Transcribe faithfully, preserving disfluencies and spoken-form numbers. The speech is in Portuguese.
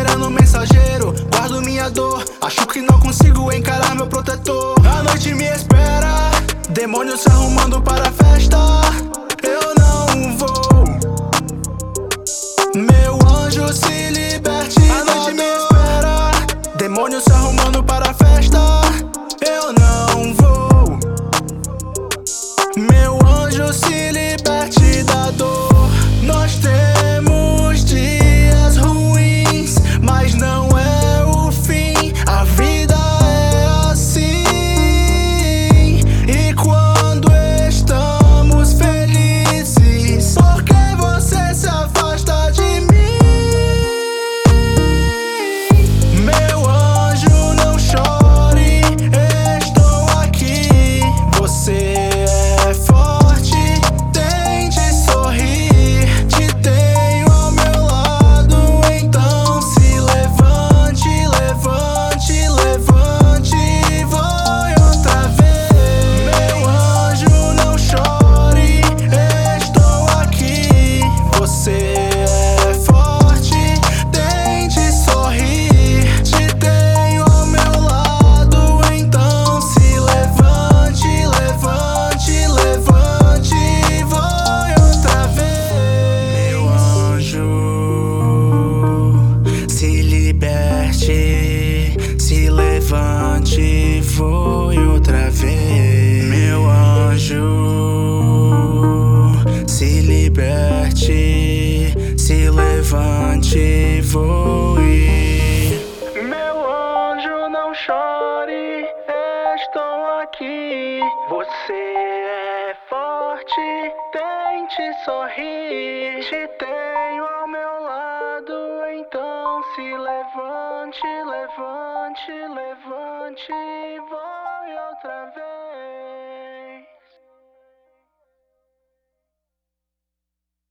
esperando o mensageiro. Guardo minha dor, acho que não consigo encarar meu protetor. A noite me espera, demônio se arrumando para a festa. Eu não vou, meu anjo se liberte. A noite me espera, demônio se arrumando para a festa. Eu não vou, meu anjo se liberte da dor. Nós temos dias ruins, mas não é o fim. A vida é assim. E quando estamos felizes, por que você se afasta de mim? Meu anjo, não chore, estou aqui. Você é forte, tente sorrir. Te tenho ao meu lado, então se levante, levante, levante e vai outra vez. Meu anjo, não chore, estou aqui. Você é forte, tente sorrir. Te tenho ao meu lado, então se levante, levante, levante e vai outra vez. Meu anjo, se liberte, se levante e voe outra vez. Meu anjo, se liberte, se levante e voe. Meu anjo, não chore, estou aqui. Você é forte, tente sorrir. Te tenho ao meu lado, então se levante, levante, levante e vai outra vez.